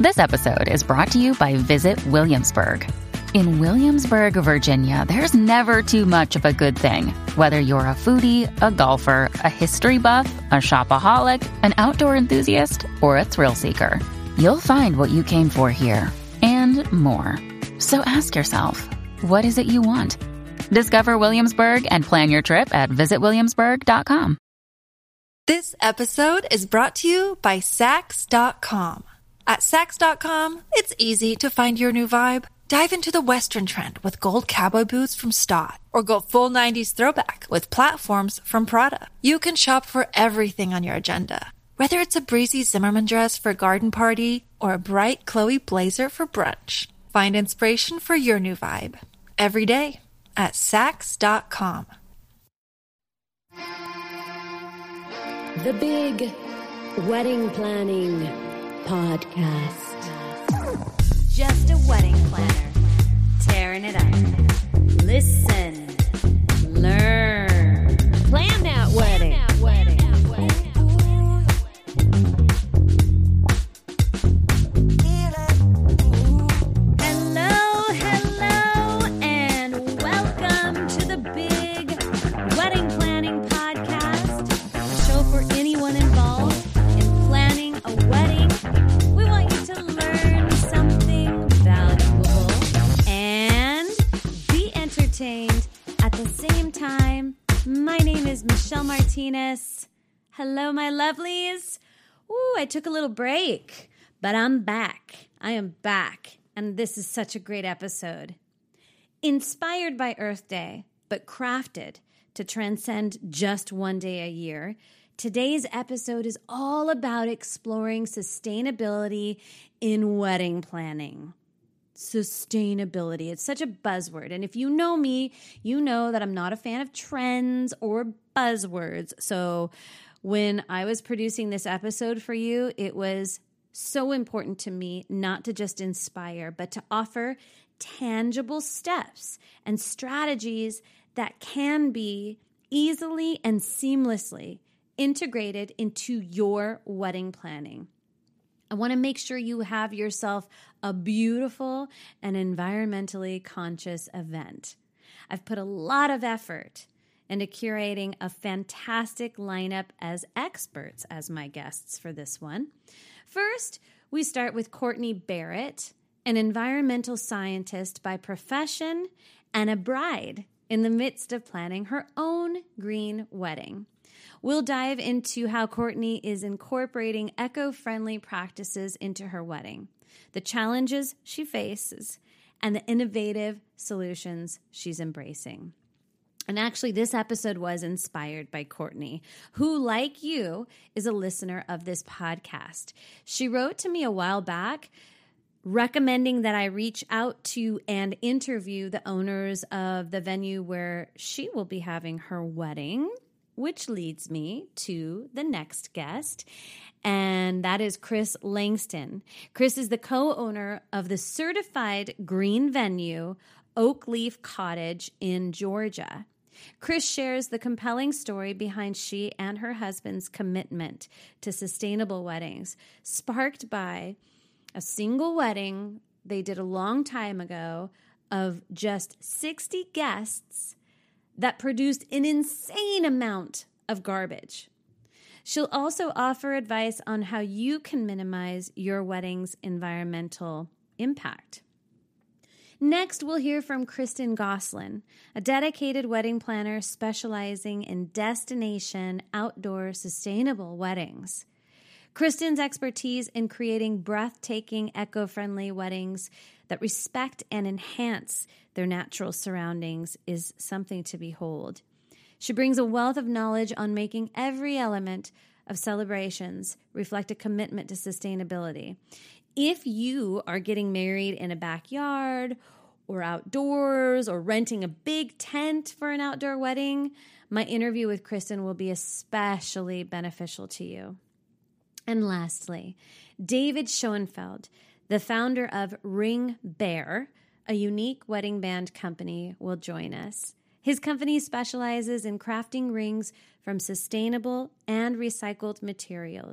This episode is brought to you by Visit Williamsburg. In Williamsburg, Virginia, there's never too much of a good thing. Whether you're a foodie, a golfer, a history buff, a shopaholic, an outdoor enthusiast, or a thrill seeker, you'll find what you came for here and more. So ask yourself, what is it you want? Discover Williamsburg and plan your trip at visitwilliamsburg.com. This episode is brought to you by Sax.com. At Sax.com, it's easy to find your new vibe. Dive into the Western trend with gold cowboy boots from Stott, or go full 90s throwback with platforms from Prada. You can shop for everything on your agenda, whether it's a breezy Zimmermann dress for a garden party or a bright Chloe blazer for brunch. Find inspiration for your new vibe every day at Sax.com. The Big Wedding Planning Podcast. Just a wedding planner, tearing it up. Listen, learn, Plan that wedding. Hello, and welcome to the Big Wedding Planning Podcast, a show for anyone involved in planning a wedding. We want you to learn something valuable and be entertained at the same time. My name is Michelle Martinez. Hello, my lovelies. Ooh, I took a little break, but I'm back. I am back, and this is such a great episode. Inspired by Earth Day, but crafted to transcend just one day a year, today's episode is all about exploring sustainability in wedding planning. Sustainability. It's such a buzzword. And if you know me, you know that I'm not a fan of trends or buzzwords. So when I was producing this episode for you, it was so important to me not to just inspire, but to offer tangible steps and strategies that can be easily and seamlessly integrated into your wedding planning. I want to make sure you have yourself a beautiful and environmentally conscious event. I've put a lot of effort into curating a fantastic lineup as experts as my guests for this one. First, we start with Courtney Barrett, an environmental scientist by profession and a bride in the midst of planning her own green wedding. We'll dive into how Courtney is incorporating eco-friendly practices into her wedding, the challenges she faces, and the innovative solutions she's embracing. And actually, this episode was inspired by Courtney, who, like you, is a listener of this podcast. She wrote to me a while back recommending that I reach out to and interview the owners of the venue where she will be having her wedding, which leads me to the next guest, and that is Chris Langston. Chris is the co-owner of the certified green venue, Oak Leaf Cottage in Georgia. Chris shares the compelling story behind she and her husband's commitment to sustainable weddings, sparked by a single wedding they did a long time ago of just 60 guests that produced an insane amount of garbage. She'll also offer advice on how you can minimize your wedding's environmental impact. Next, we'll hear from Kristen Goslin, a dedicated wedding planner specializing in destination, outdoor, sustainable weddings. Kristen's expertise in creating breathtaking, eco-friendly weddings that respect and enhance their natural surroundings is something to behold. She brings a wealth of knowledge on making every element of celebrations reflect a commitment to sustainability. If you are getting married in a backyard or outdoors or renting a big tent for an outdoor wedding, my interview with Kristen will be especially beneficial to you. And lastly, David Schoenfeld, the founder of Ring Bear, a unique wedding band company, will join us. His company specializes in crafting rings from sustainable and recycled materials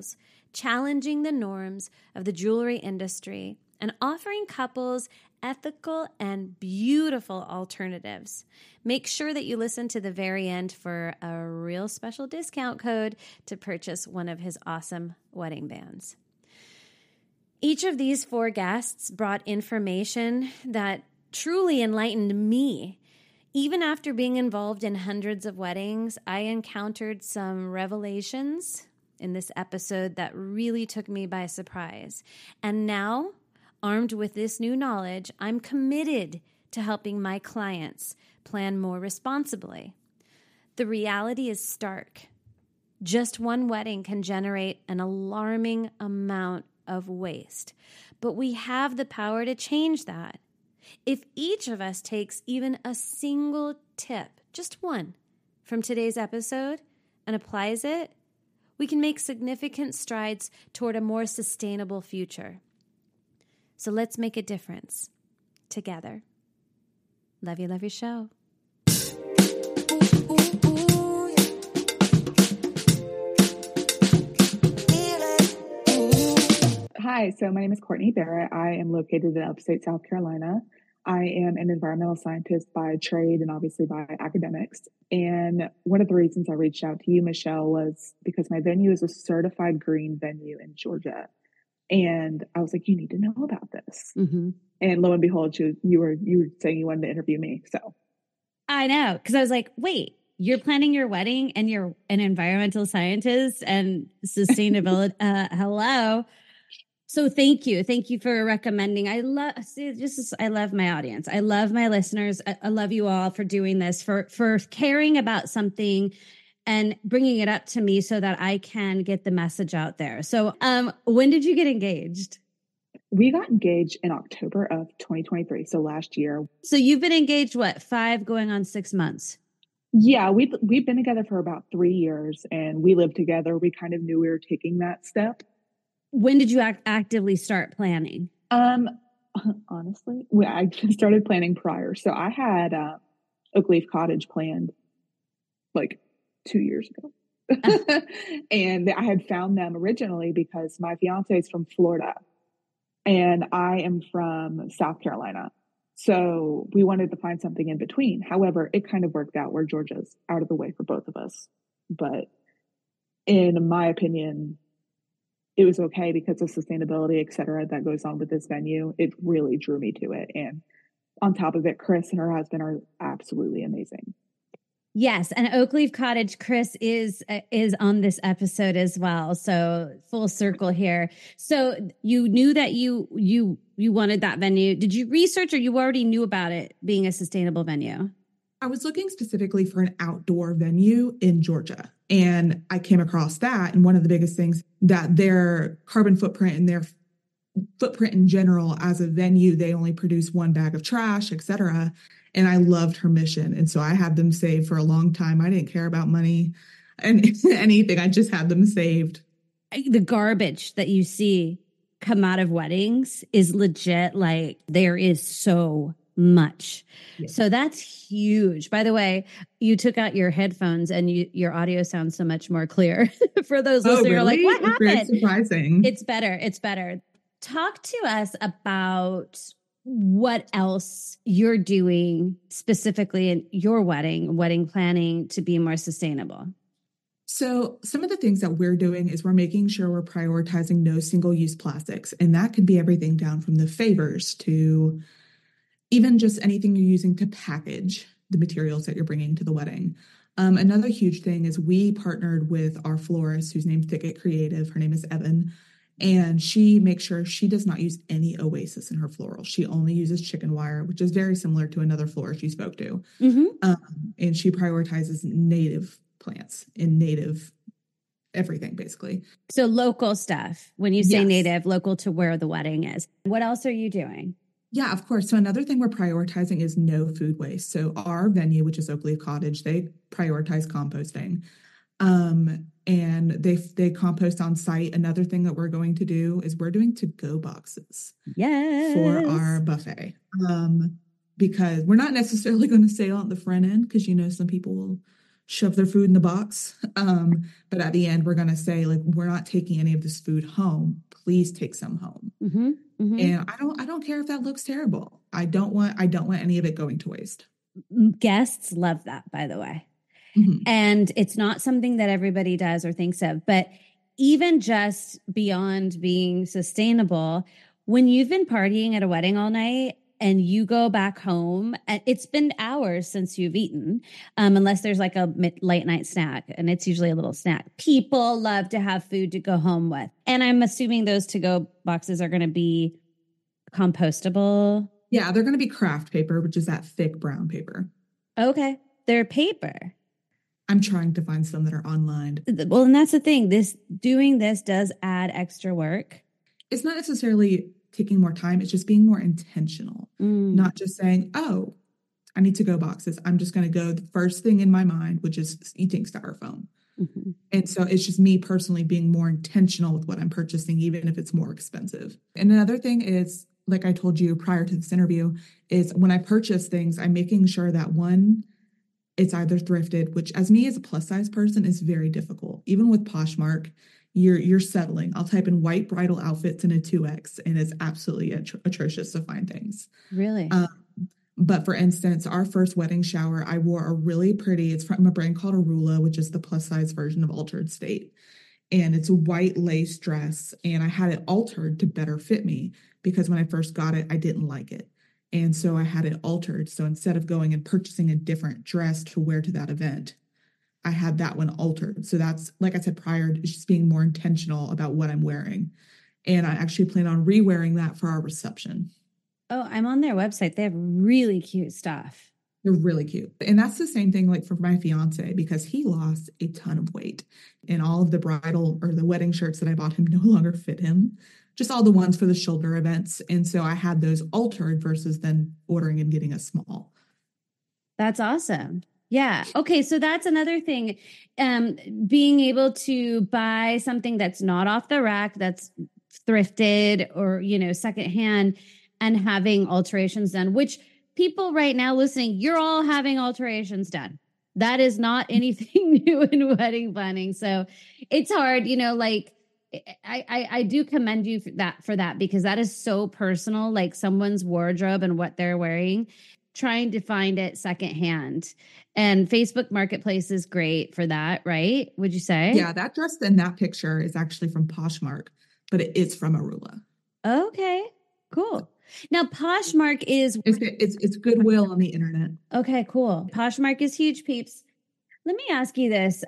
challenging the norms of the jewelry industry and offering couples ethical and beautiful alternatives. Make sure that you listen to the very end for a real special discount code to purchase one of his awesome wedding bands. Each of these 4 guests brought information that truly enlightened me. Even after being involved in hundreds of weddings, I encountered some revelations in this episode that really took me by surprise. And now, armed with this new knowledge, I'm committed to helping my clients plan more responsibly. The reality is stark. Just one wedding can generate an alarming amount of waste, but we have the power to change that. If each of us takes even a single tip, just one, from today's episode and applies it, we can make significant strides toward a more sustainable future. So let's make a difference together. Love your show. Hi, so my name is Courtney Barrett. I am located in upstate South Carolina. I am an environmental scientist by trade and obviously by academics. And one of the reasons I reached out to you, Michelle, was because my venue is a certified green venue in Georgia. And I was like, you need to know about this. Mm-hmm. And lo and behold, you were saying you wanted to interview me. So I know, because I was like, wait, you're planning your wedding and you're an environmental scientist and sustainability. Hello. So thank you. Thank you for recommending. I love my audience. I love my listeners. I love you all for doing this, for caring about something and bringing it up to me so that I can get the message out there. So when did you get engaged? We got engaged in October of 2023. So last year. So you've been engaged, 5 going on 6 months? Yeah, we've been together for about 3 years and we lived together. We kind of knew we were taking that step. When did you actively start planning? Honestly, I started planning prior. So I had Oakleaf Cottage planned like 2 years ago. And I had found them originally because my fiance is from Florida and I am from South Carolina. So we wanted to find something in between. However, it kind of worked out where Georgia's out of the way for both of us. But in my opinion, it was okay because of sustainability, et cetera, that goes on with this venue. It really drew me to it. And on top of it, Chris and her husband are absolutely amazing. Yes. And Oakleaf Cottage, Chris is on this episode as well. So full circle here. So you knew that you wanted that venue. Did you research or you already knew about it being a sustainable venue? I was looking specifically for an outdoor venue in Georgia. And I came across that. And one of the biggest things that their carbon footprint and their footprint in general as a venue, they only produce 1 bag of trash, et cetera. And I loved her mission. And so I had them saved for a long time. I didn't care about money and anything. I just had them saved. The garbage that you see come out of weddings is legit. Like there is so much. Yes. So that's huge. By the way, you took out your headphones and your audio sounds so much more clear. For those listening, are like, what happened? It's surprising. It's better. It's better. Talk to us about what else you're doing specifically in your wedding planning to be more sustainable. So some of the things that we're doing is we're making sure we're prioritizing no single-use plastics. And that could be everything down from the favors to even just anything you're using to package the materials that you're bringing to the wedding. Another huge thing is we partnered with our florist, whose name's Thicket Creative. Her name is Evan. And she makes sure she does not use any Oasis in her floral. She only uses chicken wire, which is very similar to another florist you spoke to. Mm-hmm. And she prioritizes native plants and native everything, basically. So local stuff. When you say native, local to where the wedding is. What else are you doing? Yeah, of course. So another thing we're prioritizing is no food waste. So our venue, which is Oakleaf Cottage, they prioritize composting. And they compost on site. Another thing that we're going to do is we're doing to-go boxes for our buffet. Because we're not necessarily going to sail at the front end because, some people will shove their food in the box. But at the end, we're going to say, like, we're not taking any of this food home. Please take some home. Mm-hmm. Mm-hmm. And I don't care if that looks terrible. I don't want any of it going to waste. Guests love that, by the way. Mm-hmm. And it's not something that everybody does or thinks of, but even just beyond being sustainable, when you've been partying at a wedding all night and you go back home, and it's been hours since you've eaten, unless there's like a late night snack, and it's usually a little snack. People love to have food to go home with. And I'm assuming those to-go boxes are going to be compostable. Yeah, they're going to be craft paper, which is that thick brown paper. Okay. They're paper. I'm trying to find some that are online. Well, and that's the thing. Doing this does add extra work. It's not necessarily taking more time. It's just being more intentional, not just saying, oh, I need to-go boxes. I'm just going to go the first thing in my mind, which is eating styrofoam. Mm-hmm. And so it's just me personally being more intentional with what I'm purchasing, even if it's more expensive. And another thing is, like I told you prior to this interview, is when I purchase things, I'm making sure that one, it's either thrifted, which as me as a plus size person is very difficult. Even with Poshmark, you're settling. I'll type in white bridal outfits in a 2X and it's absolutely atrocious to find things. Really? But for instance, our first wedding shower, I wore a really pretty, it's from a brand called Arula, which is the plus size version of Altered State. And it's a white lace dress. And I had it altered to better fit me because when I first got it, I didn't like it. And so I had it altered. So instead of going and purchasing a different dress to wear to that event, I had that one altered. So that's, like I said prior, just being more intentional about what I'm wearing. And I actually plan on re-wearing that for our reception. Oh, I'm on their website. They have really cute stuff. They're really cute. And that's the same thing like for my fiance, because he lost a ton of weight and all of the bridal or the wedding shirts that I bought him no longer fit him. Just all the ones for the shoulder events. And so I had those altered versus then ordering and getting a small. That's awesome. Yeah. Okay. So that's another thing. Being able to buy something that's not off the rack, that's thrifted or, secondhand, and having alterations done, which people right now listening, you're all having alterations done. That is not anything new in wedding planning. So it's hard, I do commend you for that because that is so personal, like someone's wardrobe and what they're wearing, trying to find it secondhand. And Facebook Marketplace is great for that, right? Would you say? Yeah, that dress in that picture is actually from Poshmark, but it's from Arula. Okay, cool. Now, Poshmark is... It's Goodwill on the internet. Okay, cool. Poshmark is huge, peeps. Let me ask you this.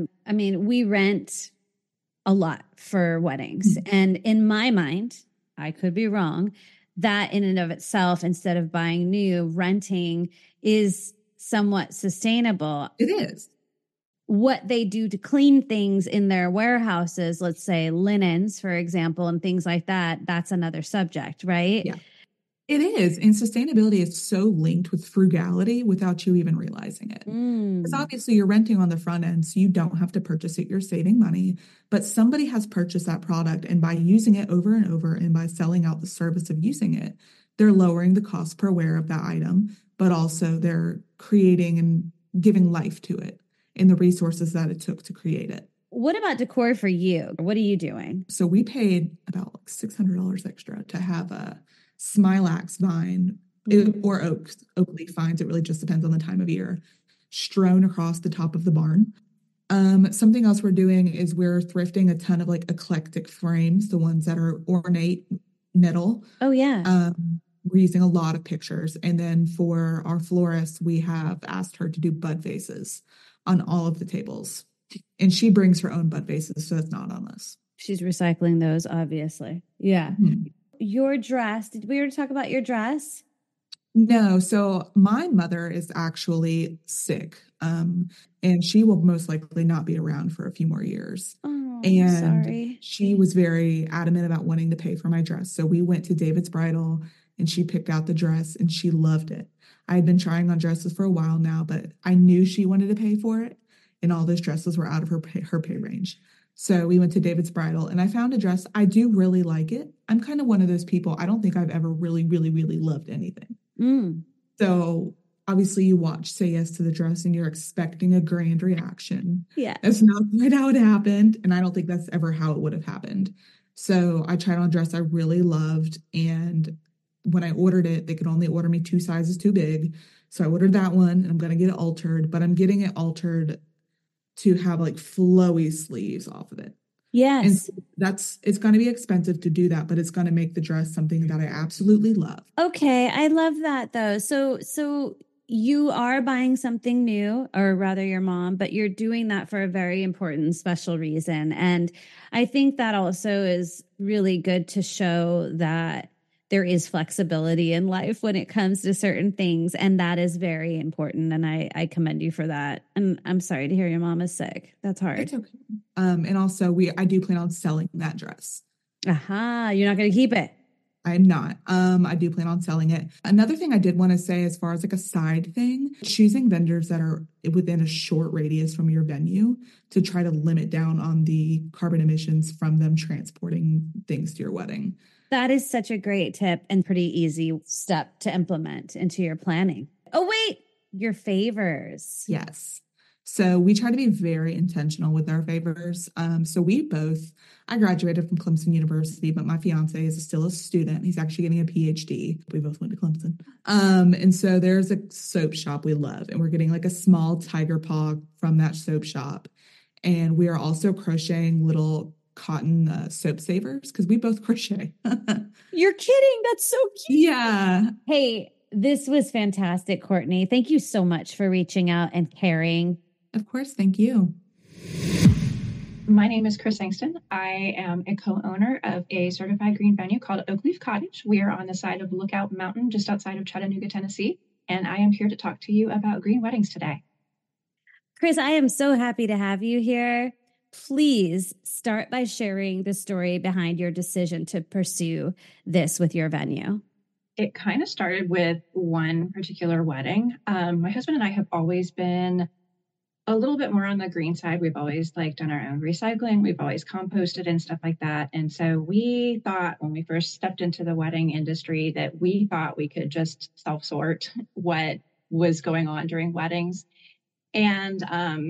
We rent a lot for weddings. Mm-hmm. And in my mind, I could be wrong, that in and of itself, instead of buying new, renting is somewhat sustainable. It is. What they do to clean things in their warehouses, let's say linens, for example, and things like that, that's another subject, right? Yeah. It is. And sustainability is so linked with frugality without you even realizing it. Because obviously you're renting on the front end, so you don't have to purchase it. You're saving money, but somebody has purchased that product. And by using it over and over and by selling out the service of using it, they're lowering the cost per wear of that item, but also they're creating and giving life to it and the resources that it took to create it. What about decor for you? What are you doing? So we paid about like $600 extra to have a Smilax vine or oak leaf vines. It really just depends on the time of year, strewn across the top of the barn. Something else we're doing is we're thrifting a ton of like eclectic frames, the ones that are ornate metal. Oh, yeah. We're using a lot of pictures. And then for our florist, we have asked her to do bud vases on all of the tables. And she brings her own bud vases, so it's not on us. She's recycling those, obviously. Yeah. Mm-hmm. Your dress, did we already talk about your dress? No. So my mother is actually sick. And she will most likely not be around for a few more years. Oh, and sorry. She was very adamant about wanting to pay for my dress. So we went to David's Bridal and she picked out the dress and she loved it. I had been trying on dresses for a while now, but I knew she wanted to pay for it. And all those dresses were out of her pay range. So we went to David's Bridal and I found a dress. I do really like it. I'm kind of one of those people. I don't think I've ever really, really, really loved anything. So obviously you watch Say Yes to the Dress and you're expecting a grand reaction. Yeah. That's not quite how it happened. And I don't think that's ever how it would have happened. So I tried on a dress I really loved. And when I ordered it, they could only order me 2 sizes too big. So I ordered that one and I'm going to get it altered, but I'm getting it altered to have like flowy sleeves off of it. Yes. And so it's going to be expensive to do that, but it's going to make the dress something that I absolutely love. Okay. I love that though. So you are buying something new, or rather your mom, but you're doing that for a very important, special reason. And I think that also is really good to show that there is flexibility in life when it comes to certain things. And that is very important. And I commend you for that. And I'm sorry to hear your mom is sick. That's hard. It's okay. And also I do plan on selling that dress. Aha. You're not going to keep it. I'm not. I do plan on selling it. Another thing I did want to say, as far as like a side thing, choosing vendors that are within a short radius from your venue to try to limit down on the carbon emissions from them transporting things to your wedding. That is such a great tip and pretty easy step to implement into your planning. Oh, wait, your favors. Yes. So we try to be very intentional with our favors. I graduated from Clemson University, but my fiance is still a student. He's actually getting a PhD. We both went to Clemson. And so there's a soap shop we love, and we're getting like a small tiger paw from that soap shop. And we are also crocheting little cotton soap savers because we both crochet. You're kidding. That's so cute. Yeah. Hey, this was fantastic, Courtney. Thank you so much for reaching out and caring. Of course. Thank you. My name is Chris Angston. I am a co-owner of a certified green venue called Oakleaf Cottage. We are on the side of Lookout Mountain, just outside of Chattanooga, Tennessee. And I am here to talk to you about green weddings today. Chris, I am so happy to have you here. Please start by sharing the story behind your decision to pursue this with your venue. It kind of started with one particular wedding. My husband and I have always been a little bit more on the green side. We've always done our own recycling. We've always composted and stuff like that. And so we thought when we first stepped into the wedding industry that we thought we could just self-sort what was going on during weddings. And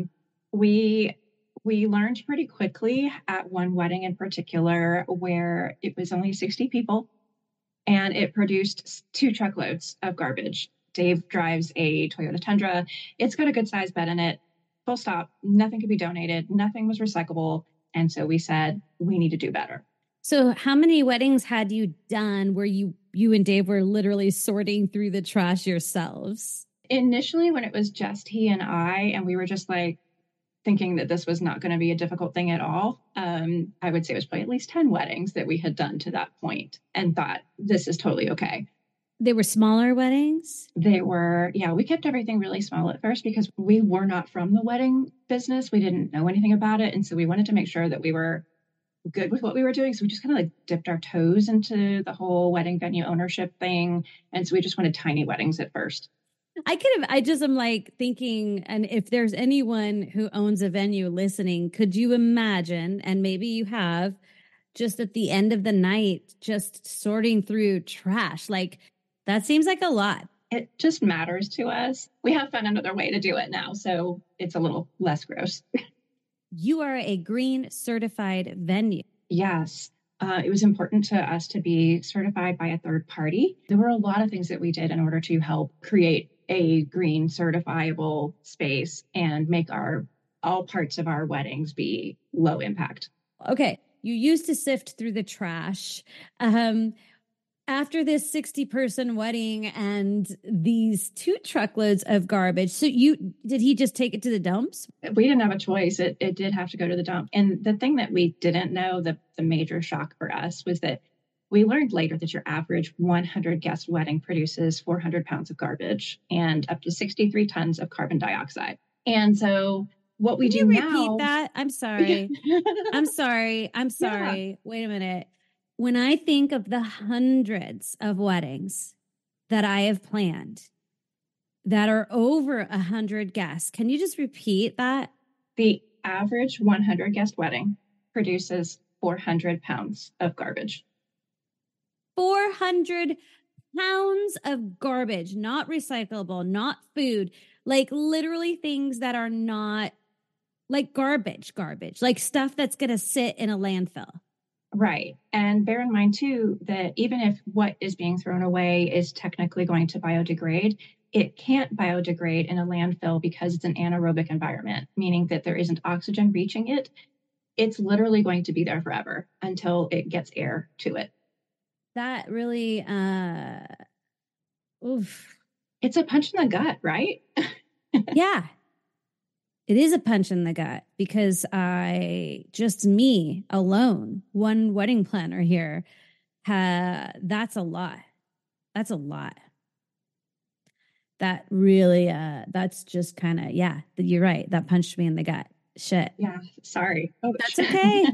we learned pretty quickly at one wedding in particular where it was only 60 people and it produced 2 truckloads of garbage. Dave drives a Toyota Tundra. It's got a good size bed in it. Full stop. Nothing could be donated. Nothing was recyclable. And so we said, we need to do better. So how many weddings had you done where you and Dave were literally sorting through the trash yourselves? Initially, when it was just he and I, and we were just thinking that this was not going to be a difficult thing at all, I would say it was probably at least 10 weddings that we had done to that point and thought, this is totally okay. They were smaller weddings? They were, we kept everything really small at first because we were not from the wedding business. We didn't know anything about it. And so we wanted to make sure that we were good with what we were doing. So we just kind of dipped our toes into the whole wedding venue ownership thing. And so we just wanted tiny weddings at first. I just am thinking, and if there's anyone who owns a venue listening, could you imagine, and maybe you have, just at the end of the night, just sorting through trash? That seems like a lot. It just matters to us. We have found another way to do it now, so it's a little less gross. You are a green certified venue. Yes. It was important to us to be certified by a third party. There were a lot of things that we did in order to help create a green certifiable space and make all parts of our weddings be low impact. Okay. You used to sift through the trash. After this 60-person wedding and these 2 truckloads of garbage, so did he just take it to the dumps? We didn't have a choice. It did have to go to the dump. And the thing that we didn't know, the major shock for us, was that we learned later that your average 100 guest wedding produces 400 pounds of garbage and up to 63 tons of carbon dioxide. And so what we do now... Can you repeat that? I'm sorry. I'm sorry. Yeah. Wait a minute. When I think of the hundreds of weddings that I have planned that are over 100 guests, can you just repeat that? The average 100 guest wedding produces 400 pounds of garbage. 400 pounds of garbage, not recyclable, not food, like literally things that are not like garbage, like stuff that's going to sit in a landfill. Right. And bear in mind, too, that even if what is being thrown away is technically going to biodegrade, it can't biodegrade in a landfill because it's an anaerobic environment, meaning that there isn't oxygen reaching it. It's literally going to be there forever until it gets air to it. That really, oof. It's a punch in the gut, right? Yeah. It is a punch in the gut because me alone, one wedding planner here, that's a lot. That's a lot. That really, that's just kind of, yeah, you're right. That punched me in the gut. Shit. Yeah. Sorry. Oh, that's okay.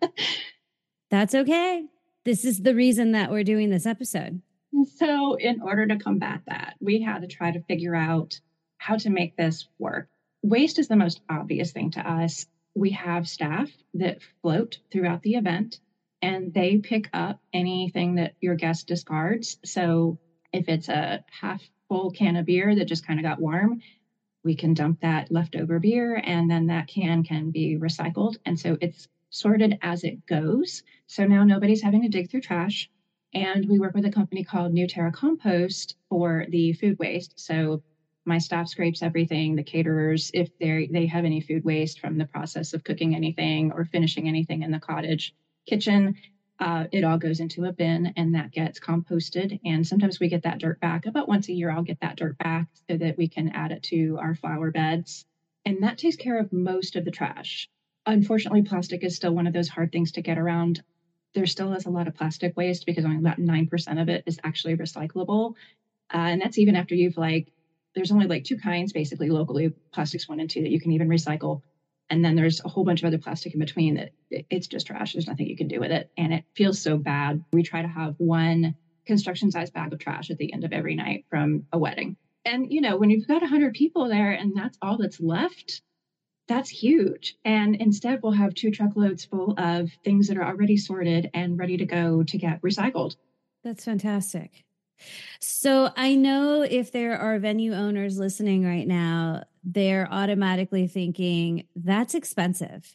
That's okay. This is the reason that we're doing this episode. So in order to combat that, we had to try to figure out how to make this work. Waste is the most obvious thing to us. We have staff that float throughout the event and they pick up anything that your guest discards. So if it's a half full can of beer that just kind of got warm, we can dump that leftover beer and then that can be recycled. And so it's sorted as it goes. So now nobody's having to dig through trash. And we work with a company called New Terra Compost for the food waste. So my staff scrapes everything, the caterers, if they have any food waste from the process of cooking anything or finishing anything in the cottage kitchen, it all goes into a bin and that gets composted. And sometimes we get that dirt back. About once a year, I'll get that dirt back so that we can add it to our flower beds. And that takes care of most of the trash. Unfortunately, plastic is still one of those hard things to get around. There still is a lot of plastic waste because only about 9% of it is actually recyclable. And that's even after there's only two kinds, basically locally, plastics 1 and 2 that you can even recycle. And then there's a whole bunch of other plastic in between that it's just trash. There's nothing you can do with it. And it feels so bad. We try to have one construction size bag of trash at the end of every night from a wedding. And, when you've got 100 people there and that's all that's left, that's huge. And instead we'll have 2 truckloads full of things that are already sorted and ready to go to get recycled. That's fantastic. So I know if there are venue owners listening right now, they're automatically thinking that's expensive.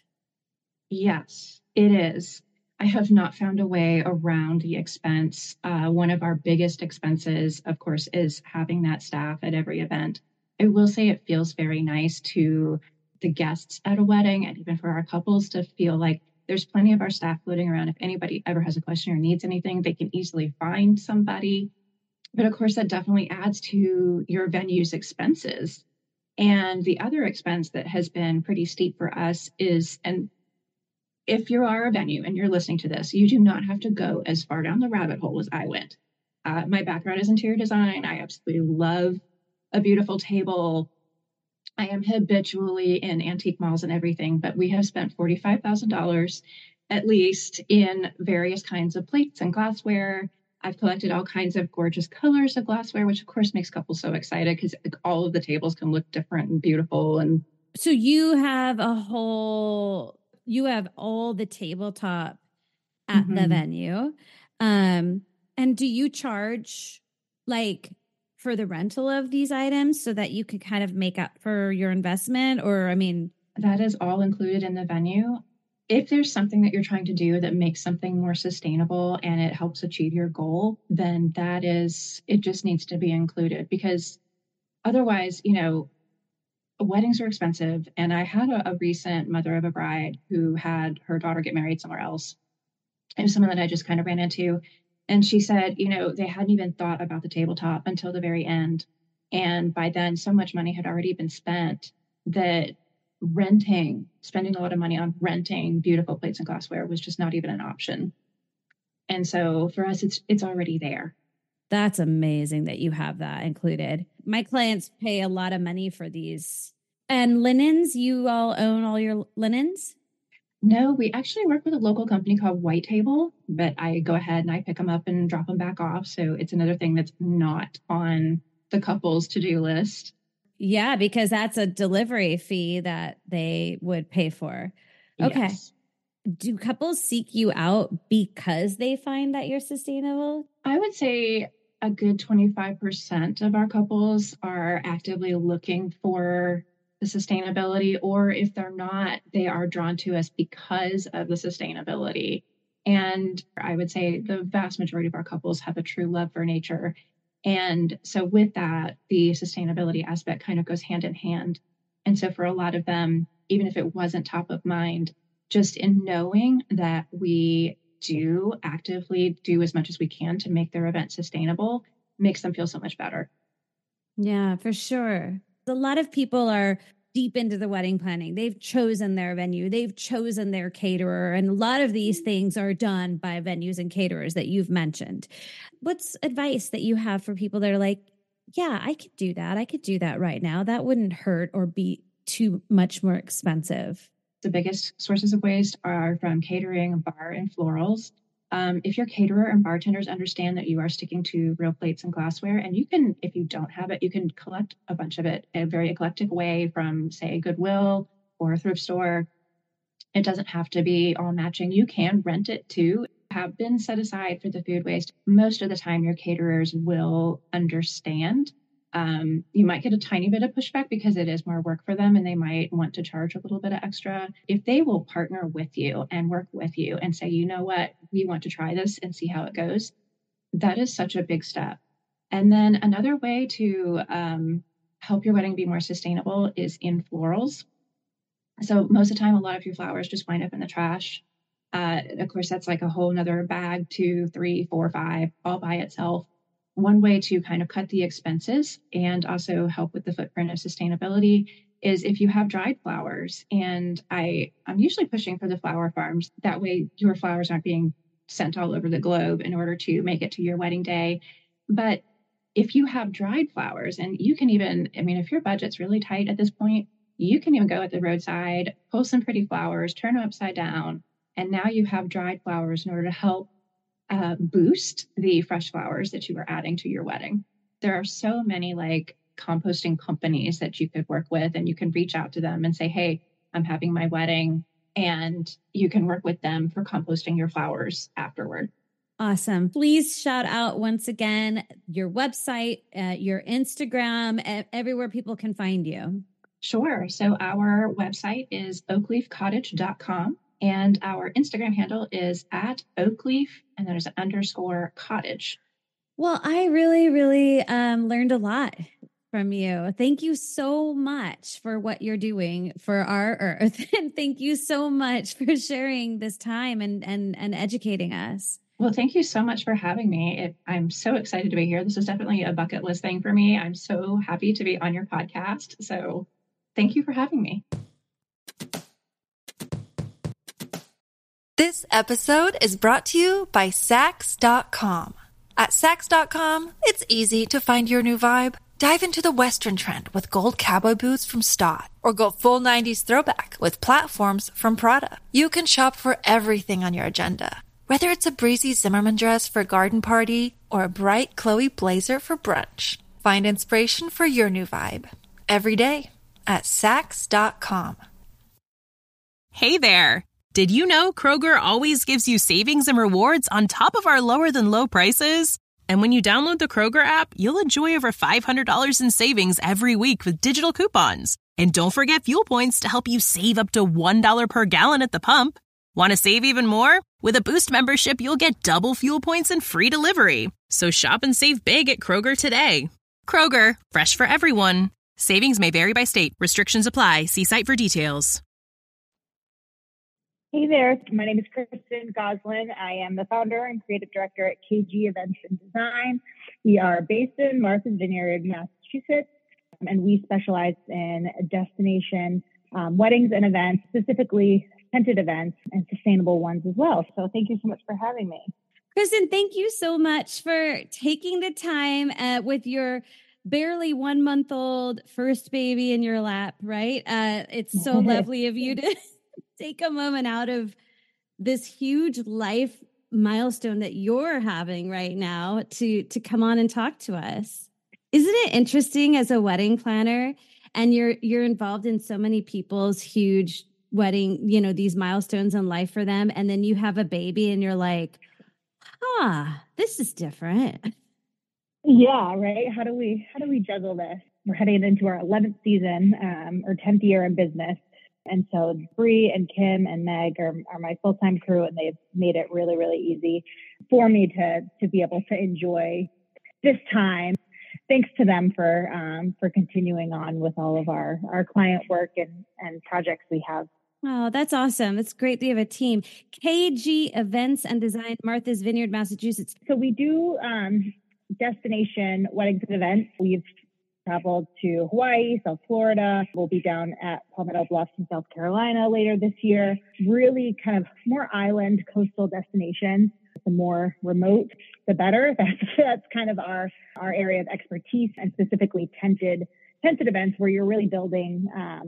Yes, it is. I have not found a way around the expense. One of our biggest expenses, of course, is having that staff at every event. I will say it feels very nice to the guests at a wedding and even for our couples to feel like there's plenty of our staff floating around. If anybody ever has a question or needs anything, they can easily find somebody. But of course, that definitely adds to your venue's expenses. And the other expense that has been pretty steep for us is, and if you are a venue and you're listening to this, you do not have to go as far down the rabbit hole as I went. My background is interior design. I absolutely love a beautiful table. I am habitually in antique malls and everything, but we have spent $45,000 at least in various kinds of plates and glassware. I've collected all kinds of gorgeous colors of glassware, which of course makes couples so excited because all of the tables can look different and beautiful. And so you have all the tabletop at the venue. And do you charge for the rental of these items so that you could kind of make up for your investment? Or, that is all included in the venue. If there's something that you're trying to do that makes something more sustainable and it helps achieve your goal, then it just needs to be included because otherwise, weddings are expensive. And I had a recent mother of a bride who had her daughter get married somewhere else. It was someone that I just kind of ran into. And she said, they hadn't even thought about the tabletop until the very end. And by then, so much money had already been spent that spending a lot of money on renting beautiful plates and glassware was just not even an option. And so for us, it's already there. That's amazing that you have that included. My clients pay a lot of money for these. And linens, you all own all your linens? No, we actually work with a local company called White Table, but I go ahead and I pick them up and drop them back off. So it's another thing that's not on the couple's to-do list. Yeah, because that's a delivery fee that they would pay for. Okay. Yes. Do couples seek you out because they find that you're sustainable? I would say a good 25% of our couples are actively looking for the sustainability, or if they're not, they are drawn to us because of the sustainability. And I would say the vast majority of our couples have a true love for nature. And so with that, the sustainability aspect kind of goes hand in hand. And so for a lot of them, even if it wasn't top of mind, just in knowing that we do actively do as much as we can to make their event sustainable makes them feel so much better. Yeah, for sure. A lot of people are deep into the wedding planning. They've chosen their venue, they've chosen their caterer, and a lot of these things are done by venues and caterers that you've mentioned. What's advice that you have for people that are like, yeah, I could do that. I could do that right now. That wouldn't hurt or be too much more expensive. The biggest sources of waste are from catering, bar, and florals. If your caterer and bartenders understand that you are sticking to real plates and glassware, and you can, if you don't have it, you can collect a bunch of it in a very eclectic way from, say, Goodwill or a thrift store. It doesn't have to be all matching. You can rent it too. Have been set aside for the food waste. Most of the time, your caterers will understand. You might get a tiny bit of pushback because it is more work for them and they might want to charge a little bit of extra. If they will partner with you and work with you and say, you know what, we want to try this and see how it goes, that is such a big step. And then another way to help your wedding be more sustainable is in florals. So most of the time, a lot of your flowers just wind up in the trash. Of course, that's like a whole nother bag, 2, 3, 4, 5, all by itself. One way to kind of cut the expenses and also help with the footprint of sustainability is if you have dried flowers. And I'm usually pushing for the flower farms. That way your flowers aren't being sent all over the globe in order to make it to your wedding day. But if you have dried flowers, and you can even, I mean, if your budget's really tight at this point, you can even go at the roadside, pull some pretty flowers, turn them upside down, and now you have dried flowers in order to help boost the fresh flowers that you are adding to your wedding. There are so many like composting companies that you could work with, and you can reach out to them and say, hey, I'm having my wedding, and you can work with them for composting your flowers afterward. Awesome. Please shout out once again your website, your Instagram, everywhere people can find you. Sure. So our website is oakleafcottage.com. And our Instagram handle is @oakleaf, and there's an _cottage. Well, I really, really learned a lot from you. Thank you so much for what you're doing for our earth. And thank you so much for sharing this time and educating us. Well, thank you so much for having me. I'm so excited to be here. This is definitely a bucket list thing for me. I'm so happy to be on your podcast. So thank you for having me. This episode is brought to you by Saks.com. At Saks.com, it's easy to find your new vibe. Dive into the Western trend with gold cowboy boots from Stott, or go full 90s throwback with platforms from Prada. You can shop for everything on your agenda, whether it's a breezy Zimmermann dress for a garden party or a bright Chloe blazer for brunch. Find inspiration for your new vibe every day at Saks.com. Hey there. Did you know Kroger always gives you savings and rewards on top of our lower than low prices? And when you download the Kroger app, you'll enjoy over $500 in savings every week with digital coupons. And don't forget fuel points to help you save up to $1 per gallon at the pump. Want to save even more? With a Boost membership, you'll get double fuel points and free delivery. So shop and save big at Kroger today. Kroger, fresh for everyone. Savings may vary by state. Restrictions apply. See site for details. Hey there, my name is Kristen Goslin. I am the founder and creative director at KG Events and Design. We are based in Martha's Vineyard, Massachusetts, and we specialize in destination weddings and events, specifically tented events and sustainable ones as well. So thank you so much for having me. Kristen, thank you so much for taking the time with your barely 1-month-old first baby in your lap, right? It's so lovely of you to take a moment out of this huge life milestone that you're having right now to come on and talk to us. Isn't it interesting as a wedding planner, and you're involved in so many people's huge wedding, these milestones in life for them, and then you have a baby and you're like, this is different. Yeah, right. How do we juggle this? We're heading into our 11th season, or 10th year in business. And so Bree and Kim and Meg are my full-time crew, and they've made it really, really easy for me to be able to enjoy this time. Thanks to them for continuing on with all of our client work and projects we have. Oh, that's awesome. It's great that you have a team. KG Events and Design, Martha's Vineyard, Massachusetts. So we do destination weddings and events. We've traveled to Hawaii, South Florida. We'll be down at Palmetto Bluffs in South Carolina later this year. Really kind of more island coastal destinations. The more remote, the better. That's kind of our area of expertise, and specifically tented events where you're really building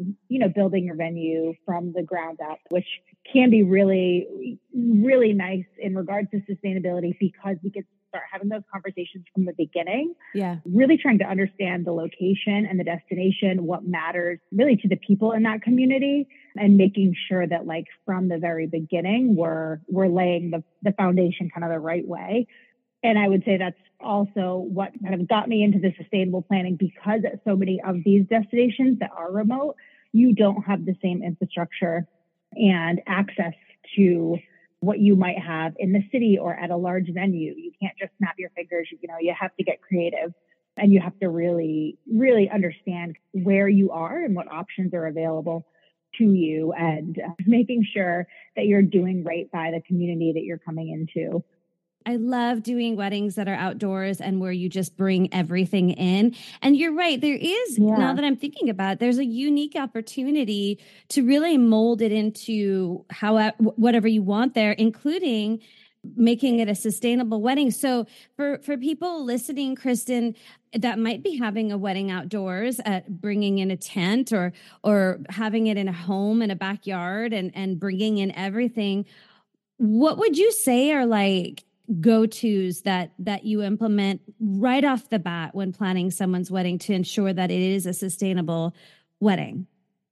your venue from the ground up, which can be really, really nice in regards to sustainability, because we get start having those conversations from the beginning. Yeah. Really trying to understand the location and the destination, what matters really to the people in that community, and making sure that like from the very beginning, we're laying the foundation kind of the right way. And I would say that's also what kind of got me into the sustainable planning, because at so many of these destinations that are remote, you don't have the same infrastructure and access to what you might have in the city or at a large venue. You can't just snap your fingers, you have to get creative, and you have to really, really understand where you are and what options are available to you, and making sure that you're doing right by the community that you're coming into. I love doing weddings that are outdoors and where you just bring everything in. And you're right. There is, now that I'm thinking about it, there's a unique opportunity to really mold it into whatever you want there, including making it a sustainable wedding. So for people listening, Kristen, that might be having a wedding outdoors, bringing in a tent or having it in a home in a backyard and bringing in everything, what would you say are like go-tos that you implement right off the bat when planning someone's wedding to ensure that it is a sustainable wedding?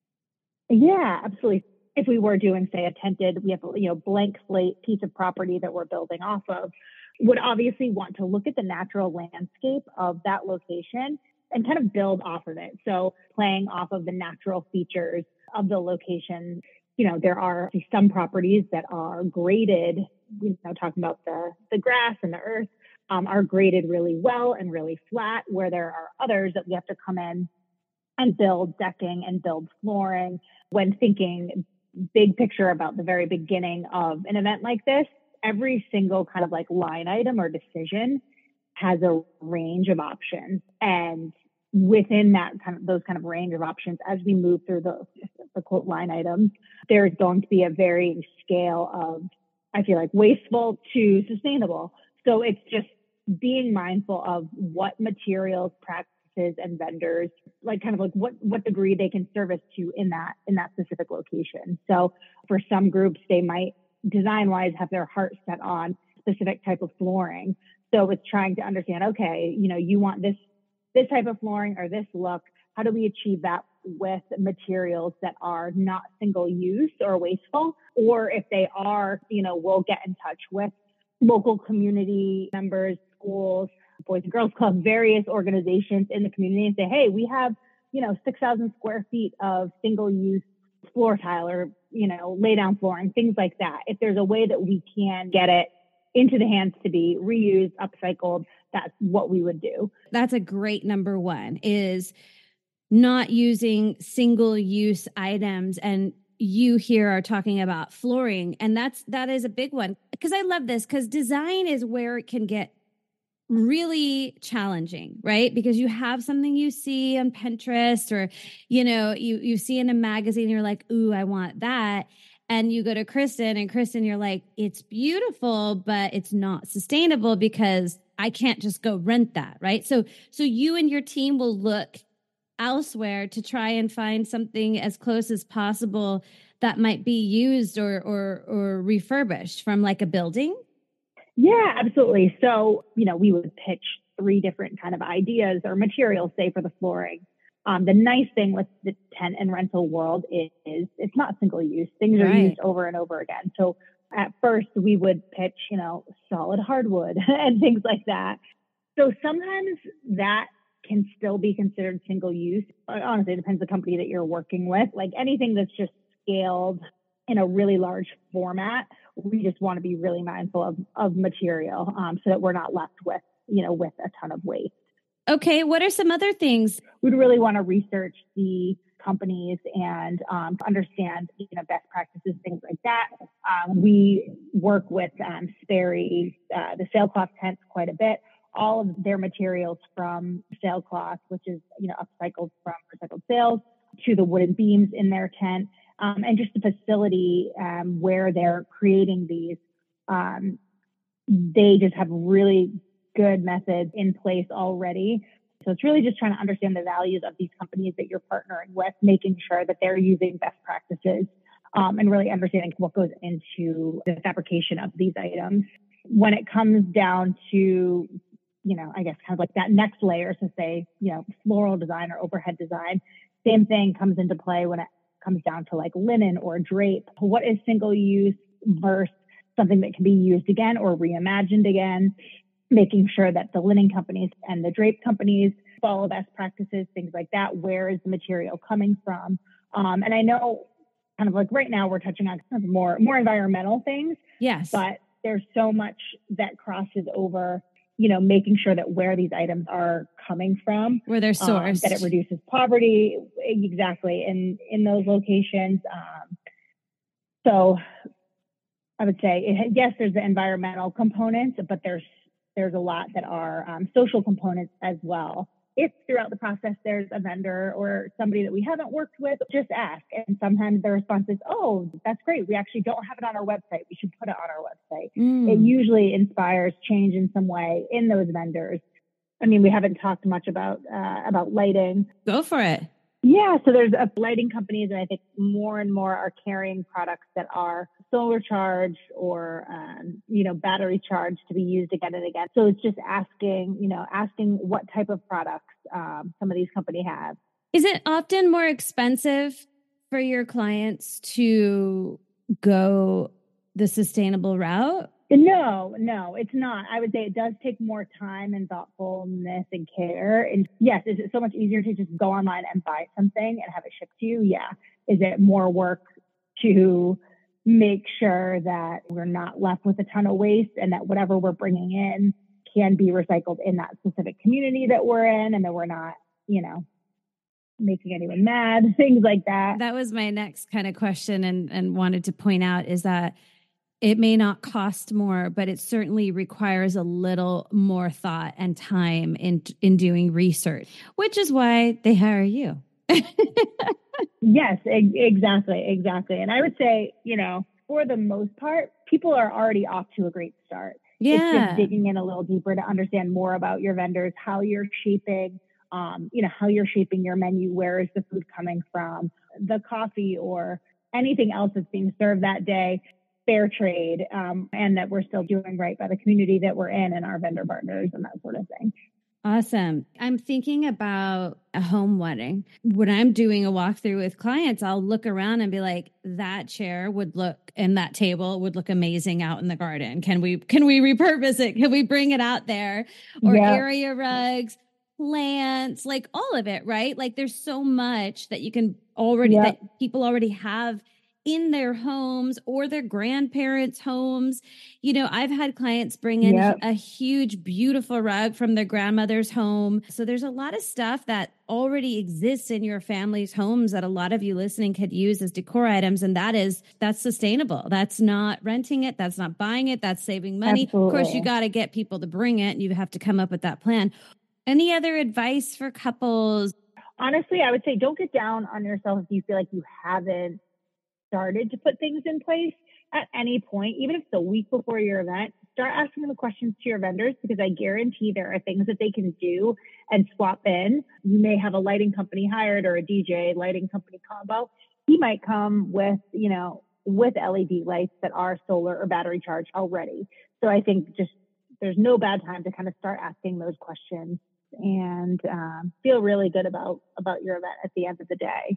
Yeah, absolutely. If we were doing, say, a tented, we have blank slate piece of property that we're building off of, would obviously want to look at the natural landscape of that location and kind of build off of it. So playing off of the natural features of the location. There are some properties that are graded, talking about the grass and the earth, are graded really well and really flat, where there are others that we have to come in and build decking and build flooring. When thinking big picture about the very beginning of an event like this, every single kind of like line item or decision has a range of options. And within that those kind of range of options, as we move through the quote line items, there's going to be a varying scale of, I feel like, wasteful to sustainable. So it's just being mindful of what materials, practices, and vendors, like kind of like what degree they can service to in that specific location. So for some groups, they might design wise have their heart set on specific type of flooring. So it's trying to understand, okay, you want this type of flooring or this look. How do we achieve that with materials that are not single use or wasteful? Or if they are, we'll get in touch with local community members, schools, Boys and Girls Club, various organizations in the community, and say, hey, we have, 6,000 square feet of single use floor tile or, lay down flooring, things like that. If there's a way that we can get it into the hands to be reused, upcycled, that's what we would do. That's a great number one, is not using single use items. And you here are talking about flooring. And that is a big one, because I love this, because design is where it can get really challenging, right? Because you have something you see on Pinterest or, you see in a magazine, you're like, ooh, I want that. And you go to Kristen, and Kristen, you're like, it's beautiful, but it's not sustainable because I can't just go rent that, right? So you and your team will look elsewhere to try and find something as close as possible that might be used or refurbished from like a building. Yeah, absolutely. So, we would pitch 3 different kind of ideas or materials, say, for the flooring. The nice thing with the tent and rental world is it's not single use. Things are used over and over again. So at first we would pitch, solid hardwood and things like that. So sometimes that can still be considered single use. Honestly, it depends on the company that you're working with. Like anything that's just scaled in a really large format, we just want to be really mindful of material so that we're not left with, with a ton of waste. Okay. What are some other things? We'd really want to research the companies and understand, best practices, things like that. We work with Sperry, the sailcloth tents quite a bit. All of their materials from sailcloth, which is, upcycled from recycled sails, to the wooden beams in their tent, and just the facility where they're creating these. They just have really good methods in place already. So it's really just trying to understand the values of these companies that you're partnering with, making sure that they're using best practices, and really understanding what goes into the fabrication of these items. When it comes down to, I guess kind of like that next layer, so say, floral design or overhead design, same thing comes into play when it comes down to like linen or drape. What is single use versus something that can be used again or reimagined again? Making sure that the linen companies and the drape companies follow best practices, things like that. Where is the material coming from? And I know kind of like right now we're touching on kind of more environmental things. Yes. But there's so much that crosses over, making sure that where these items are coming from, where they're sourced, that it reduces poverty exactly in those locations. So I would say, yes, there's the environmental components, but there's a lot that are social components as well. If throughout the process there's a vendor or somebody that we haven't worked with, just ask. And sometimes the response is, oh, that's great. We actually don't have it on our website. We should put it on our website. It usually inspires change in some way in those vendors. I mean, we haven't talked much about lighting. Go for it. Yeah, so there's lighting companies, and I think more and more are carrying products that are solar charged or, battery charged to be used again and again. So it's just asking what type of products some of these companies have. Is it often more expensive for your clients to go the sustainable route? No, it's not. I would say it does take more time and thoughtfulness and care. And yes, is it so much easier to just go online and buy something and have it shipped to you? Yeah. Is it more work to make sure that we're not left with a ton of waste and that whatever we're bringing in can be recycled in that specific community that we're in, and that we're not, making anyone mad, things like that. That was my next kind of question and wanted to point out is that it may not cost more, but it certainly requires a little more thought and time in doing research, which is why they hire you. Yes, exactly. And I would say, for the most part, people are already off to a great start. Yeah. It's just digging in a little deeper to understand more about your vendors, how you're shaping, how you're shaping your menu, where is the food coming from, the coffee or anything else that's being served that day, fair trade, and that we're still doing right by the community that we're in and our vendor partners and that sort of thing. Awesome. I'm thinking about a home wedding. When I'm doing a walkthrough with clients, I'll look around and be like, that chair would look and that table would look amazing out in the garden. Can we repurpose it? Can we bring it out there? Or area rugs, plants, like all of it, right? Like there's so much that you can already, that people already have in their homes or their grandparents' homes. I've had clients bring in a huge, beautiful rug from their grandmother's home. So there's a lot of stuff that already exists in your family's homes that a lot of you listening could use as decor items. And that's sustainable. That's not renting it. That's not buying it. That's saving money. Absolutely. Of course, you got to get people to bring it and you have to come up with that plan. Any other advice for couples? Honestly, I would say don't get down on yourself if you feel like you haven't started to put things in place at any point, even if it's a week before your event. Start asking the questions to your vendors, because I guarantee there are things that they can do and swap in. You may have a lighting company hired or a DJ lighting company combo. He might come with, with LED lights that are solar or battery charged already. So I think just there's no bad time to kind of start asking those questions and feel really good about your event at the end of the day.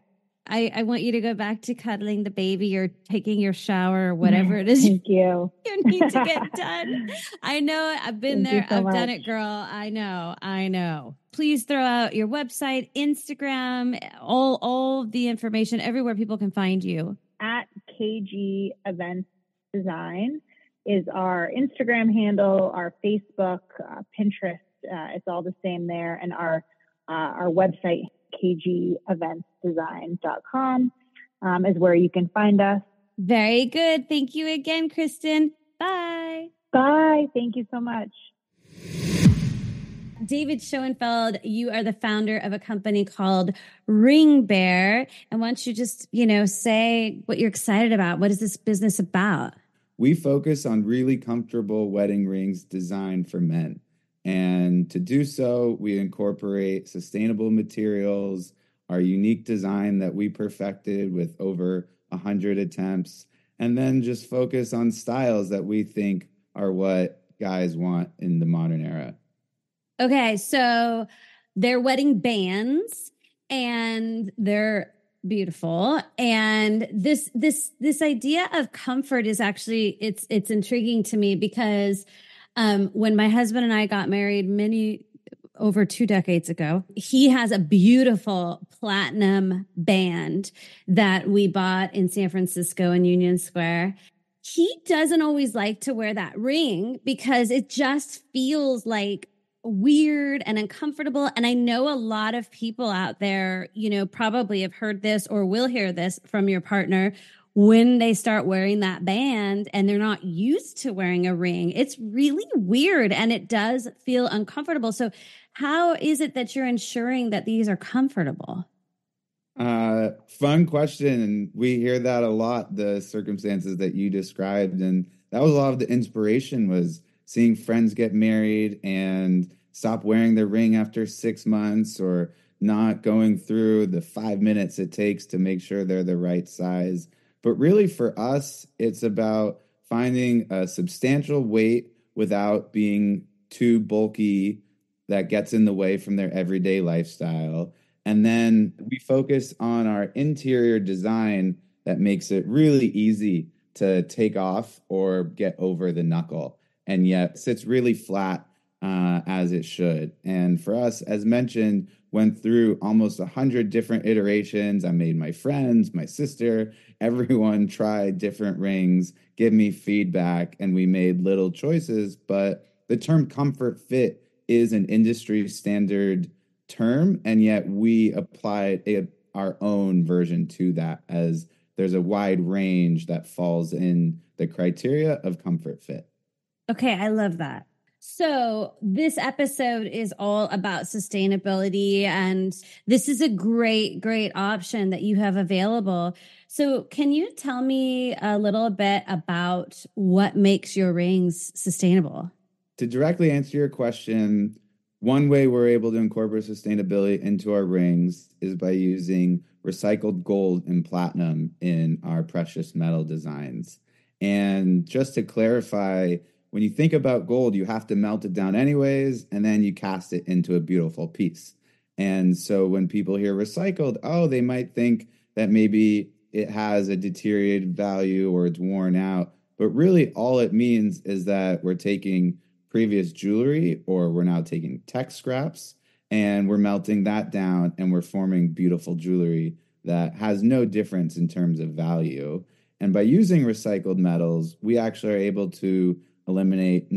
I want you to go back to cuddling the baby or taking your shower or whatever it is Thank you. you need to get done. I know. I've been Thank you there. so I've done much. it, girl. I know. Please throw out your website, Instagram, all the information, everywhere people can find you. At KG Events Design is our Instagram handle, our Facebook, Pinterest. It's all the same there. And our website, kgeventsdesign.com, is where you can find us. Very good. Thank you again, Kristen. Bye. Bye. Thank you so much. David Schoenfeld, you are the founder of a company called Ring Bear. And why don't you just, say what you're excited about? What is this business about? We focus on really comfortable wedding rings designed for men. And to do so, we incorporate sustainable materials, our unique design that we perfected with over 100 attempts, and then just focus on styles that we think are what guys want in the modern era. Okay, so they're wedding bands and they're beautiful. And this idea of comfort is actually it's intriguing to me because when my husband and I got married over 2 decades ago, he has a beautiful platinum band that we bought in San Francisco in Union Square. He doesn't always like to wear that ring because it just feels like weird and uncomfortable. And I know a lot of people out there, probably have heard this or will hear this from your partner when they start wearing that band and they're not used to wearing a ring. It's really weird and it does feel uncomfortable. So how is it that you're ensuring that these are comfortable? Fun question. And we hear that a lot, the circumstances that you described. And that was a lot of the inspiration, was seeing friends get married and stop wearing their ring after 6 months, or not going through the 5 minutes it takes to make sure they're the right size. But really for us, it's about finding a substantial weight without being too bulky that gets in the way from their everyday lifestyle. And then we focus on our interior design that makes it really easy to take off or get over the knuckle, and yet sits really flat as it should. And for us, as mentioned, went through almost 100 different iterations. I made my friends, my sister, everyone try different rings, give me feedback, and we made little choices. But the term comfort fit is an industry standard term, and yet we applied our own version to that, as there's a wide range that falls in the criteria of comfort fit. Okay, I love that. So this episode is all about sustainability, and this is a great, great option that you have available. So can you tell me a little bit about what makes your rings sustainable? To directly answer your question, one way we're able to incorporate sustainability into our rings is by using recycled gold and platinum in our precious metal designs. And just to clarify, when you think about gold, you have to melt it down anyways, and then you cast it into a beautiful piece. And so when people hear recycled, they might think that maybe it has a deteriorated value or it's worn out. But really all it means is that we're taking previous jewelry, or we're now taking tech scraps, and we're melting that down, and we're forming beautiful jewelry that has no difference in terms of value. And by using recycled metals, we actually are able to eliminate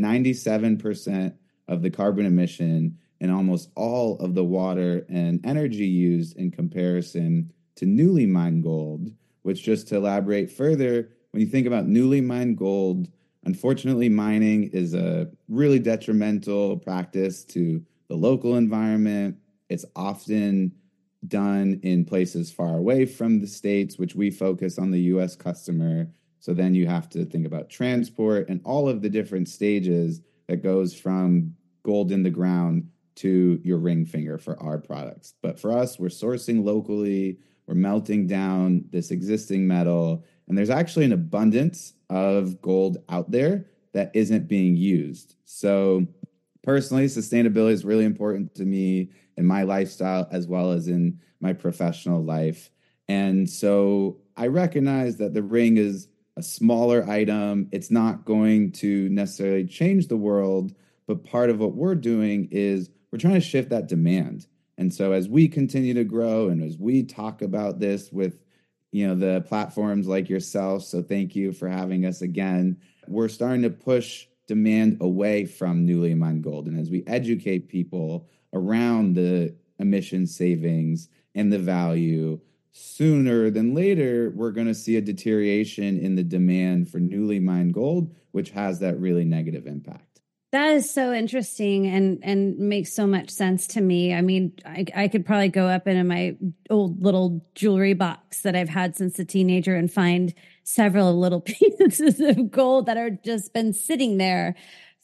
97% of the carbon emission and almost all of the water and energy used in comparison to newly mined gold, which, just to elaborate further, when you think about newly mined gold, unfortunately, mining is a really detrimental practice to the local environment. It's often done in places far away from the States, which we focus on the U.S. customer. So then you have to think about transport and all of the different stages that goes from gold in the ground to your ring finger for our products. But for us, we're sourcing locally, we're melting down this existing metal, and there's actually an abundance of gold out there that isn't being used. So personally, sustainability is really important to me in my lifestyle as well as in my professional life. And so I recognize that the ring is a smaller item. It's not going to necessarily change the world, but part of what we're doing is we're trying to shift that demand. And so as we continue to grow and as we talk about this with, the platforms like yourself, so thank you for having us again, we're starting to push demand away from newly mined gold. And as we educate people around the emission savings and the value, sooner than later, we're going to see a deterioration in the demand for newly mined gold, which has that really negative impact. That is so interesting and makes so much sense to me. I mean, I could probably go up into my old little jewelry box that I've had since a teenager and find several little pieces of gold that are just been sitting there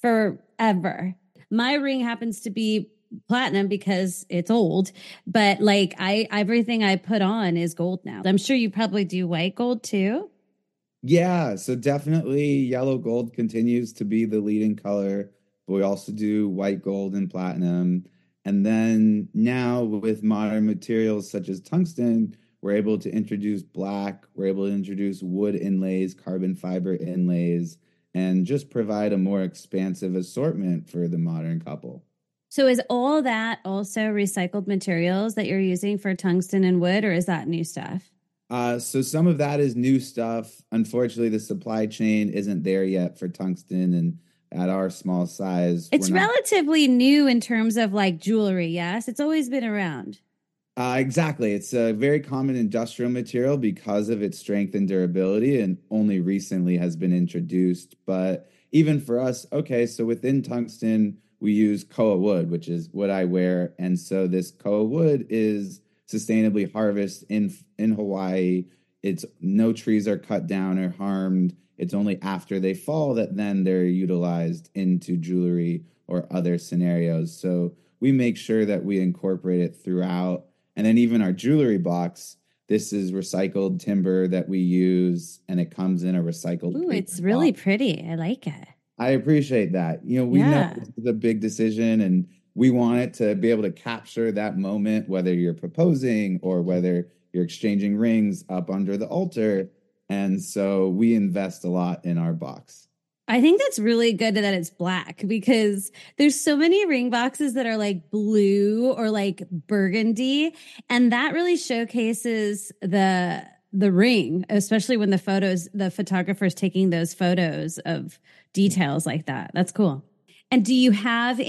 forever. My ring happens to be platinum because it's old, but everything I put on is gold now. I'm sure you probably do white gold too. Yeah, so definitely yellow gold continues to be the leading color, but we also do white gold and platinum. And then now with modern materials such as tungsten, we're able to introduce black, we're able to introduce wood inlays, carbon fiber inlays, and just provide a more expansive assortment for the modern couple. So is all that also recycled materials that you're using for tungsten and wood, or is that new stuff? So some of that is new stuff. Unfortunately, the supply chain isn't there yet for tungsten, and at our small size, it's relatively new in terms of like jewelry. Yes, it's always been around. Exactly. It's a very common industrial material because of its strength and durability, and only recently has been introduced. But even for us, so within tungsten, we use koa wood, which is what I wear. And so this koa wood is sustainably harvested in Hawaii. It's no trees are cut down or harmed. It's only after they fall that then they're utilized into jewelry or other scenarios. So we make sure that we incorporate it throughout. And then even our jewelry box, this is recycled timber that we use, and it comes in a recycled. Ooh, it's really pretty. I like it. I appreciate that. We know this is a big decision, and we want it to be able to capture that moment, whether you're proposing or whether you're exchanging rings up under the altar. And so we invest a lot in our box. I think that's really good that it's black, because there's so many ring boxes that are like blue or like burgundy. And that really showcases the ring, especially when the photographer's taking those photos of details like that. That's cool. And do you have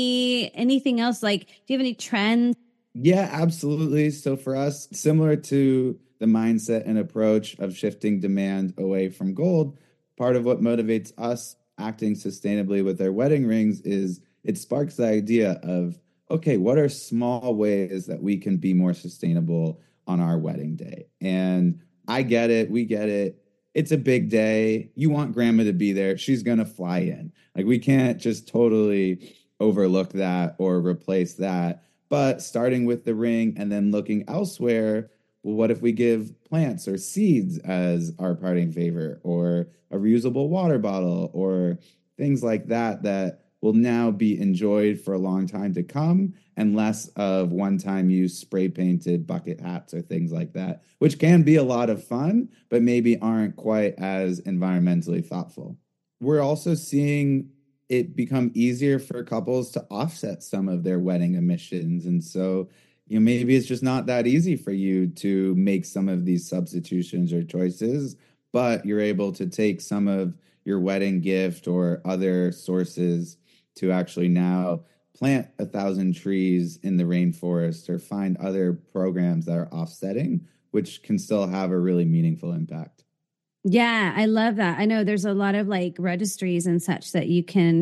anything else? Like, do you have any trends? Yeah, absolutely. So for us, similar to the mindset and approach of shifting demand away from gold, part of what motivates us acting sustainably with our wedding rings is it sparks the idea of, what are small ways that we can be more sustainable on our wedding day? And I get it. We get it. It's a big day. You want grandma to be there. She's going to fly in. Like, we can't just totally overlook that or replace that. But starting with the ring and then looking elsewhere, well, what if we give plants or seeds as our parting favor, or a reusable water bottle, or things like that that will now be enjoyed for a long time to come, and less of one-time use spray painted bucket hats or things like that, which can be a lot of fun, but maybe aren't quite as environmentally thoughtful. We're also seeing it become easier for couples to offset some of their wedding emissions. And so, maybe it's just not that easy for you to make some of these substitutions or choices, but you're able to take some of your wedding gift or other sources to actually now plant 1,000 trees in the rainforest, or find other programs that are offsetting, which can still have a really meaningful impact. Yeah, I love that. I know there's a lot of like registries and such that you can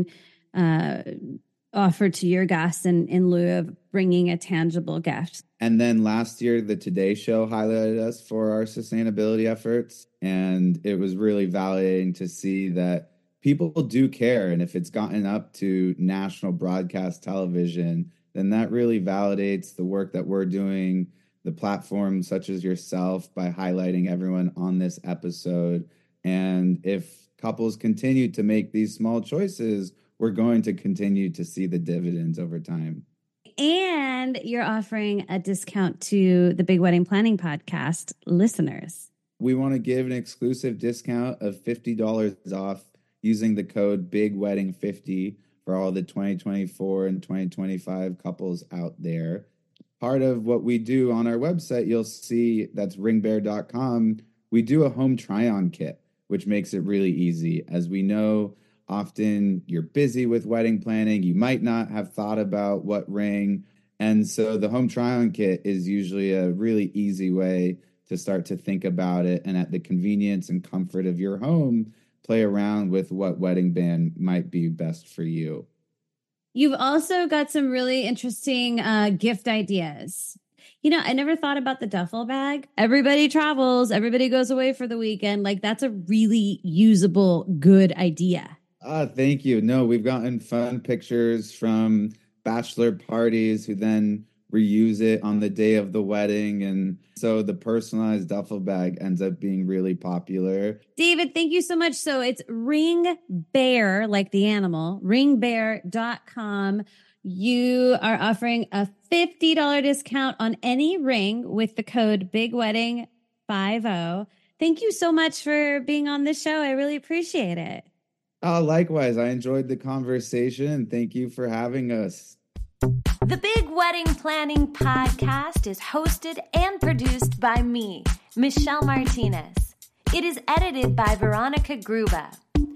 offer to your guests in lieu of bringing a tangible gift. And then last year, the Today Show highlighted us for our sustainability efforts. And it was really validating to see that people do care. And if it's gotten up to national broadcast television, then that really validates the work that we're doing, the platforms such as yourself, by highlighting everyone on this episode. And if couples continue to make these small choices, we're going to continue to see the dividends over time. And you're offering a discount to the Big Wedding Planning Podcast listeners. We want to give an exclusive discount of $50 off using the code BIGWEDDING50 for all the 2024 and 2025 couples out there. Part of what we do on our website, you'll see that's ringbear.com. We do a home try-on kit, which makes it really easy. As we know, often you're busy with wedding planning. You might not have thought about what ring. And so the home try-on kit is usually a really easy way to start to think about it. And at the convenience and comfort of your home, play around with what wedding band might be best for you. You've also got some really interesting gift ideas. You know, I never thought about the duffel bag. Everybody travels. Everybody goes away for the weekend. Like, that's a really usable, good idea. Thank you. No, we've gotten fun pictures from bachelor parties who then reuse it on the day of the wedding. And so the personalized duffel bag ends up being really popular. David, thank you so much. So it's Ring Bear, like the animal, ringbear.com. You are offering a $50 discount on any ring with the code BIGWEDDING50. Thank you so much for being on this show. I really appreciate it. Likewise, I enjoyed the conversation, and thank you for having us. The Big Wedding Planning Podcast is hosted and produced by me, Michelle Martinez. It is edited by Veronica Gruba.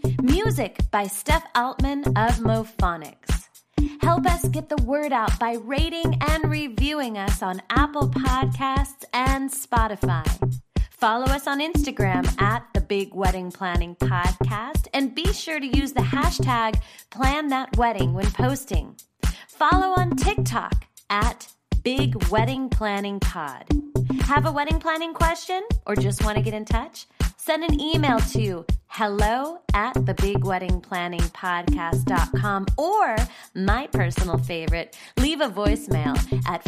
Music by Steph Altman of Mophonics. Help us get the word out by rating and reviewing us on Apple Podcasts and Spotify. Follow us on Instagram at The Big Wedding Planning Podcast, and be sure to use the hashtag #PlanThatWedding when posting. Follow on TikTok at Big Wedding Planning Pod. Have a wedding planning question or just want to get in touch? Send an email to hello@thebigweddingplanningpodcast.com, or my personal favorite, leave a voicemail at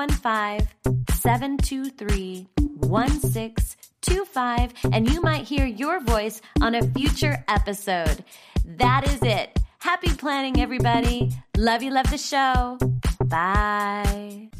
415-723-1625, and you might hear your voice on a future episode. That is it. Happy planning, everybody. Love you, love the show. Bye.